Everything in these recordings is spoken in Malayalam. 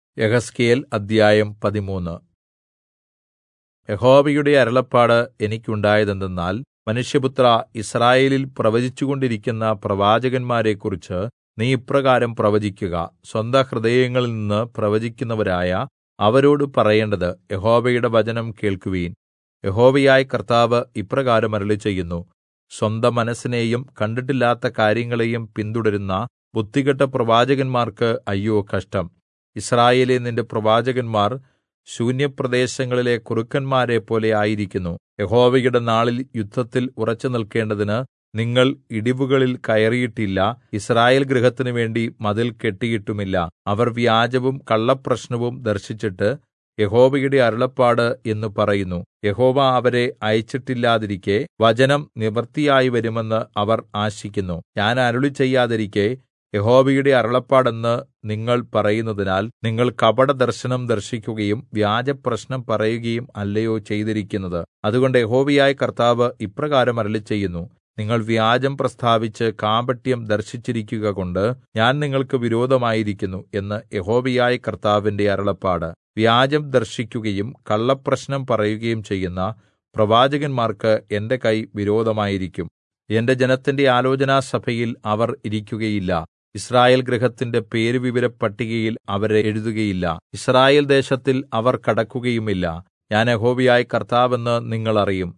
യെഹെസ്കേൽ അദ്ധ്യായം 13. യഹോവയുടെ അരുളപ്പാട് എനിക്കുണ്ടായതെന്തെന്നാൽ, മനുഷ്യപുത്രാ, യിസ്രായേലിൽ പ്രവചിച്ചുകൊണ്ടിരിക്കുന്ന പ്രവാചകന്മാരെക്കുറിച്ച് നീ ഇപ്രകാരം പ്രവചിക്കുക. സ്വന്തഹൃദയങ്ങളിൽനിന്ന് പ്രവചിക്കുന്നവരായ അവരോട് പറയേണ്ടത്, യഹോവയുടെ വചനം കേൾക്കുവിൻ. യഹോവയായ കർത്താവ് ഇപ്രകാരം അരുളിച്ചെയ്യുന്നു. സ്വന്തമനസ്സിനെയും കണ്ടിട്ടില്ലാത്ത കാര്യങ്ങളെയും പിന്തുടരുന്ന ബുദ്ധികെട്ട പ്രവാചകന്മാർക്ക് അയ്യോ കഷ്ടം. യിസ്രായേലേ, നിന്റെ പ്രവാചകന്മാർ ശൂന്യപ്രദേശങ്ങളിലെ കുറുക്കന്മാരെപ്പോലെ ആയിരിക്കുന്നു. യഹോവയുടെ നാളിൽ യുദ്ധത്തിൽ ഉറച്ചുനിൽക്കേണ്ടതിന് നിങ്ങൾ ഇടിവുകളിൽ കയറിയിട്ടില്ല, യിസ്രായേൽ ഗൃഹത്തിനു വേണ്ടി മതിൽ കെട്ടിയിട്ടുമില്ല. അവർ വ്യാജവും കള്ളപ്രശ്നവും ദർശിച്ചിട്ട് യഹോവയുടെ അരുളപ്പാട് എന്ന് പറയുന്നു. യഹോവ അവരെ അയച്ചിട്ടില്ലാതിരിക്കെ വചനം നിവൃത്തിയായി വരുമെന്ന് അവർ ആശിക്കുന്നു. ഞാൻ അരുളിച്ചെയ്യാതിരിക്കെ യഹോവയുടെ അരുളപ്പാടെന്ന് നിങ്ങൾ പറയുന്നതിനാൽ നിങ്ങൾ കപടദർശനം ദർശിക്കുകയും വ്യാജപ്രശ്നം പറയുകയും അല്ലയോ ചെയ്തിരിക്കുന്നത്. അതുകൊണ്ട് യഹോവയായ കർത്താവ് ഇപ്രകാരം അരുളിച്ചെയ്യുന്നു. നിങ്ങൾ വ്യാജം പ്രസ്താവിച്ച് കാപട്യം ദർശിച്ചിരിക്കുകകൊണ്ട് ഞാൻ നിങ്ങൾക്ക് വിരോധമായിരിക്കുന്നു എന്ന് യഹോവയായ കർത്താവിന്റെ അരുളപ്പാട്. വ്യാജം ദർശിക്കുകയും കള്ളപ്രശ്നം പറയുകയും ചെയ്യുന്ന പ്രവാചകന്മാർക്ക് എന്റെ കൈ വിരോധമായിരിക്കും. എന്റെ ജനത്തിന്റെ ആലോചനാസഭയിൽ അവർ ഇരിക്കുകയില്ല. യിസ്രായേൽ ഗൃഹത്തിന്റെ പേരുവിവരപ്പട്ടികയിൽ അവരെ എഴുതുകയില്ല. യിസ്രായേൽ ദേശത്തിൽ അവർ കടക്കുകയുമില്ല. ഞാൻ യഹോവയായ കർത്താവെന്ന് നിങ്ങൾ അറിയും.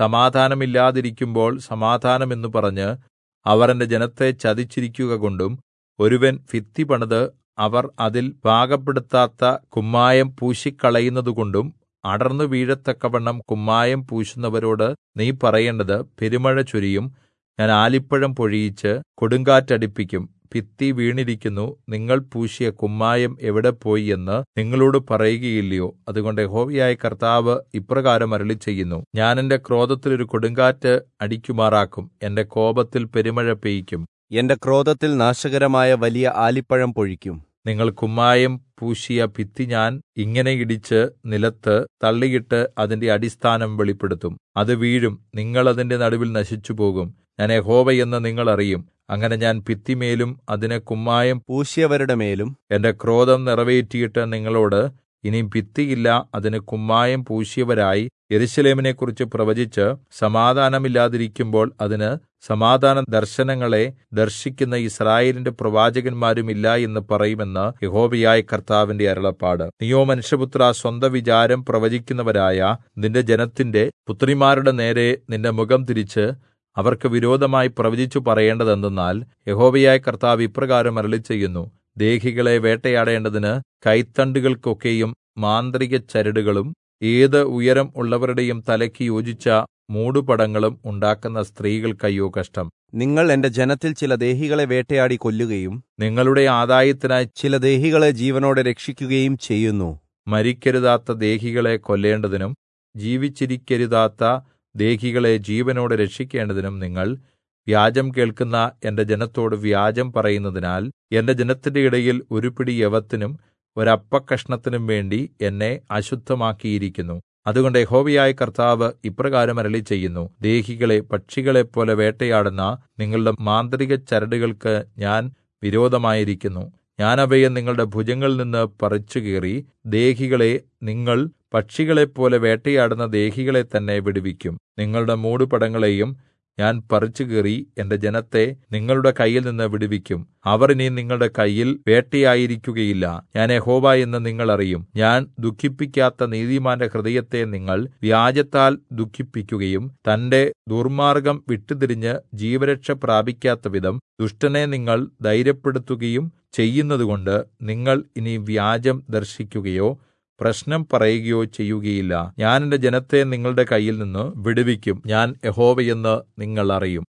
സമാധാനമില്ലാതിരിക്കുമ്പോൾ സമാധാനം എന്ന് പറഞ്ഞ് അവർ എന്റെ ജനത്തെ ചതിച്ചിരിക്കുകകൊണ്ടും, ഒരുവൻ ഭിത്തി പണിത് അവർ അതിൽ പാകപ്പെടുത്താത്ത കുമ്മായം പൂശിക്കളയുന്നതുകൊണ്ടും അടർന്നു വീഴത്തക്കവണ്ണം കുമ്മായം പൂശുന്നവരോട് നീ പറയേണ്ടത്, പെരുമഴ ചൊരിയും, ഞാൻ ആലിപ്പഴം പൊഴിയിച്ച് കൊടുങ്കാറ്റടിപ്പിക്കും. ഭിത്തി വീണിരിക്കുന്നു, നിങ്ങൾ പൂശിയ കുമ്മായം എവിടെ പോയി എന്ന് നിങ്ങളോട് പറയുകയില്ലയോ? അതുകൊണ്ട് യഹോവയായ കർത്താവ് ഇപ്രകാരം അരുളിച്ചെയ്യുന്നു. ഞാൻ എന്റെ ക്രോധത്തിൽ ഒരു കൊടുങ്കാറ്റ് അടിക്കുമാറാക്കും, എന്റെ കോപത്തിൽ പെരുമഴ പെയ്യിക്കും, എന്റെ ക്രോധത്തിൽ നാശകരമായ വലിയ ആലിപ്പഴം പൊഴിക്കും. നിങ്ങൾ കുമ്മായം പൂശിയ ഭിത്തി ഞാൻ ഇങ്ങനെ ഇടിച്ച് നിലത്ത് തള്ളിയിട്ട് അതിന്റെ അടിസ്ഥാനം വെളിപ്പെടുത്തും. അത് വീഴും, നിങ്ങൾ അതിന്റെ നടുവിൽ നശിച്ചുപോകും. ഞാൻ യഹോവ എന്ന് നിങ്ങൾ അറിയും. അങ്ങനെ ഞാൻ ഭിത്തിമേലും അതിന് കുമ്മായം പൂശിയവരുടെ മേലും എന്റെ ക്രോധം നിറവേറ്റിയിട്ട് നിങ്ങളോട്, ഇനി ഭിത്തിയില്ല, അതിന് കുമ്മായം പൂശിയവരായി യെരൂശലേമിനെക്കുറിച്ച് പ്രവചിച്ച് സമാധാനമില്ലാതിരിക്കുമ്പോൾ അതിന് സമാധാന ദർശനങ്ങളെ ദർശിക്കുന്ന യിസ്രായേലിന്റെ പ്രവാചകന്മാരും ഇല്ല എന്ന് പറയുമെന്ന് യഹോവയായ കർത്താവിന്റെ അരുളപ്പാട്. നീയോ മനുഷ്യപുത്രാ, സ്വന്ത വിചാരം പ്രവചിക്കുന്നവരായ നിന്റെ ജനത്തിന്റെ പുത്രിമാരുടെ നേരെ നിന്റെ മുഖം തിരിച്ച് അവർക്ക് വിരോധമായി പ്രവചിച്ചു പറയേണ്ടതെന്തെന്നാൽ, യഹോവയായ കർത്താവ് ഇപ്രകാരം അരുളിച്ചെയ്യുന്നു. ദേഹികളെ വേട്ടയാടേണ്ടതിന് കൈത്തണ്ടുകൾക്കൊക്കെയും മാന്ത്രിക ചരടുകളും ഏത് ഉയരം ഉള്ളവരുടെയും തലയ്ക്ക് യോജിച്ച മൂടുപടങ്ങളും ഉണ്ടാക്കുന്ന സ്ത്രീകൾക്ക് അയ്യോ കഷ്ടം. നിങ്ങൾ എന്റെ ജനത്തിൽ ചില ദേഹികളെ വേട്ടയാടി കൊല്ലുകയും നിങ്ങളുടെ ആദായത്തിനായി ചില ദേഹികളെ ജീവനോടെ രക്ഷിക്കുകയും ചെയ്യുന്നു. മരിക്കരുതാത്ത ദേഹികളെ കൊല്ലേണ്ടതിനും ജീവിച്ചിരിക്കരുതാത്ത ദേഹികളെ ജീവനോടെ രക്ഷിക്കേണ്ടതിനും നിങ്ങൾ വ്യാജം കേൾക്കുന്ന എന്റെ ജനത്തോട് വ്യാജം പറയുന്നതിനാൽ എന്റെ ജനത്തിന്റെ ഇടയിൽ ഒരു പിടി യവത്തിനും ഒരപ്പക്കഷണത്തിനും വേണ്ടി എന്നെ അശുദ്ധമാക്കിയിരിക്കുന്നു. അതുകൊണ്ട് യഹോവയായ കർത്താവ് ഇപ്രകാരം അരുളിച്ചെയ്യുന്നു. ദേഹികളെ പക്ഷികളെപ്പോലെ വേട്ടയാടുന്ന നിങ്ങളുടെ മാന്ത്രിക ചരടുകൾക്ക് ഞാൻ വിരോധമായിരിക്കുന്നു. ഞാൻ അവയെ നിങ്ങളുടെ ഭുജങ്ങളിൽ നിന്ന് പറിച്ചുകീറി ദേഹികളെ, നിങ്ങൾ പക്ഷികളെപ്പോലെ വേട്ടയാടുന്ന ദേഹികളെ തന്നെ വിടുവിക്കും. നിങ്ങളുടെ മൂടുപടങ്ങളെയും ഞാൻ പറിച്ചുകീറി എന്റെ ജനത്തെ നിങ്ങളുടെ കയ്യിൽ നിന്ന് വിടുവിക്കും. അവർ ഇനി നിങ്ങളുടെ കയ്യിൽ വേട്ടയായിരിക്കുകയില്ല. ഞാൻ യഹോവ എന്ന് നിങ്ങൾ അറിയും. ഞാൻ ദുഃഖിപ്പിക്കാത്ത നീതിമാന്റെ ഹൃദയത്തെ നിങ്ങൾ വ്യാജത്താൽ ദുഃഖിപ്പിക്കുകയും തന്റെ ദുർമാർഗ്ഗം വിട്ടുതിരിഞ്ഞ് ജീവരക്ഷ പ്രാപിക്കാത്ത വിധം ദുഷ്ടനെ നിങ്ങൾ ധൈര്യപ്പെടുത്തുകയും ചെയ്യുന്നതുകൊണ്ട് നിങ്ങൾ ഇനി വ്യാജം ദർശിക്കുകയോ പ്രശ്നം പറയുകയോ ചെയ്യുകയില്ല. ഞാൻ എന്റെ ജനത്തെ നിങ്ങളുടെ കയ്യിൽ നിന്ന് വിടുവിക്കും. ഞാൻ യഹോവ എന്ന് നിങ്ങൾ അറിയും.